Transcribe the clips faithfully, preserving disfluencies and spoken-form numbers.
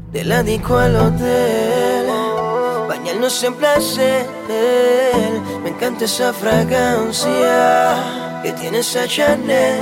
De la disco al hotel, bañarnos en placer. Me encanta esa fragancia que tiene esa Chanel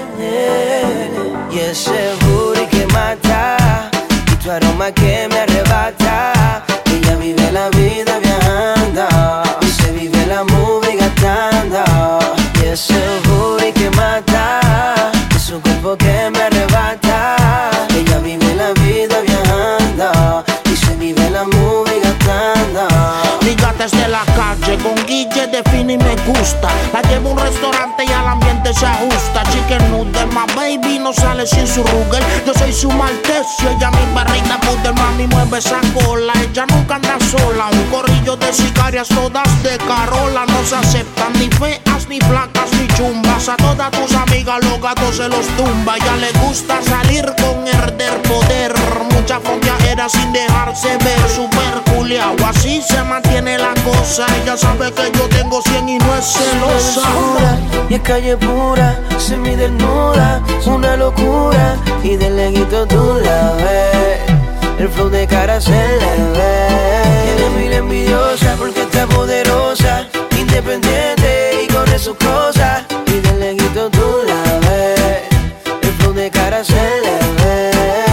y ese booty que mata y tu aroma que me arrebata. Ella vive la vida viajando y se vive la movie gastando. Y ese booty que mata y su cuerpo que me arrebata. Ella vive la vida viajando y se vive la movie gastando. Mi gata es de la calle, con Guille define y me gusta. La llevo a un restaurante y al ambiente se ajusta. Chicken noodle, my baby no sale sin su Ruger. Yo soy su maltecio, ella mi barrita poder. Mami mueve esa cola, ella nunca anda sola. Un corrillo de sicarias todas de Carola. No se aceptan ni feas, ni flacas, ni chumbas. A todas tus amigas los gatos se los tumba. Ya le gusta salir con herder poder. Mucha fronteajera sin dejarse ver. Super culiao, así se mantiene la cosa. Ella sabe que yo tengo cien y no es celosa. Y es calle pura, semi desnuda, una locura. Y de leguito tú la ves, el flow de cara se le ve. Tiene mil envidiosas porque está poderosa, independiente y con sus cosas. Y de leguito tú la ves, el flow de cara se le ve.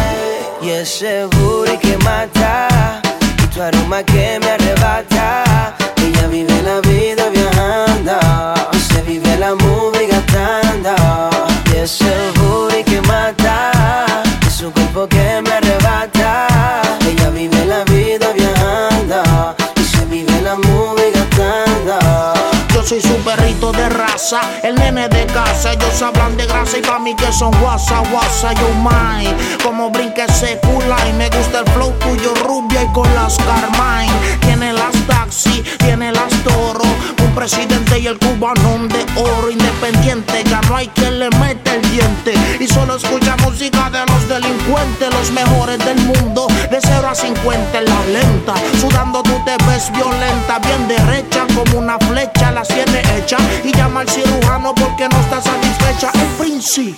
Y ese booty que mata y tu aroma que me arrebata. Ella vive la vida viajando y se vive la movie gastando. Y ese booty que mata y su cuerpo que me arrebata. Ella vive la vida viajando y se vive la movie gastando. Yo soy su perrito de raza, el nene de casa. Ellos hablan de grasa y pa' mí que son guasa, guasa. Yo my, como brinque ese cula. Y me gusta el flow tuyo rubia y con las Carmine. Tiene las taxi, tiene las toro. Un presidente y el cubanón de oro. Independiente, ya no hay quien le mete el diente. Y solo escucha música de los delincuentes. Los mejores del mundo, de cero a cincuenta en la lenta. Sudando tú te ves violenta, bien derecha como una flecha. Las tiene hecha y llama al cirujano porque no está satisfecha. El príncipe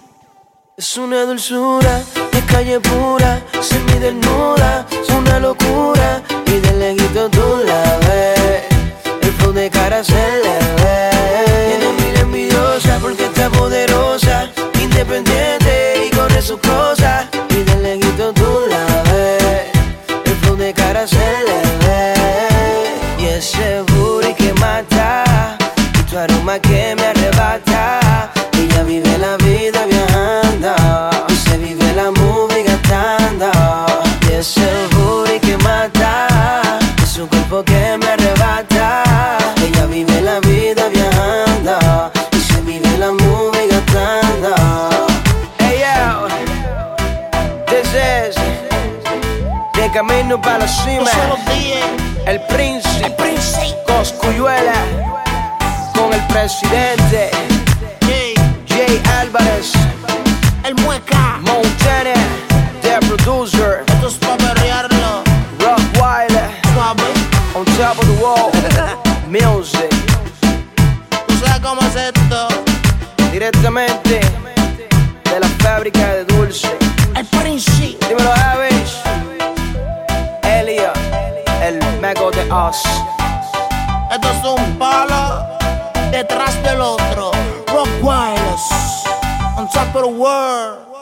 es una dulzura, es calle pura, semi desnuda, es una locura. Y de leguito tú la ves, el flow de cara se le ve. Tiene mil envidiosas porque está poderosa, independiente y con sus cosas. Y de leguito tú la ves, el flow de cara se le ve. Y ese booty que mata y tu aroma que me arrebata. Ella vive la vida viajando y se vive la movie gastando. Y ese booty que mata y su cuerpo que me arrebata. Ella vive la vida viajando y se vive la movie gastando. Hey yo, this is de camino para la cima. El príncipe, el príncipe Cosculluela con el presidente Jay Álvarez, el mueca Montana, the producer. Esto es pa' perrearlo. Rottweiler, Suave. on top of the wall. Music, ¿Tú sabes cómo es esto? directamente de la fábrica de dulce. El príncipe. Dímelo, Avis. Elio, el mago de Oz. Esto es un palo detrás del otro. Rock Wireless on top of the world.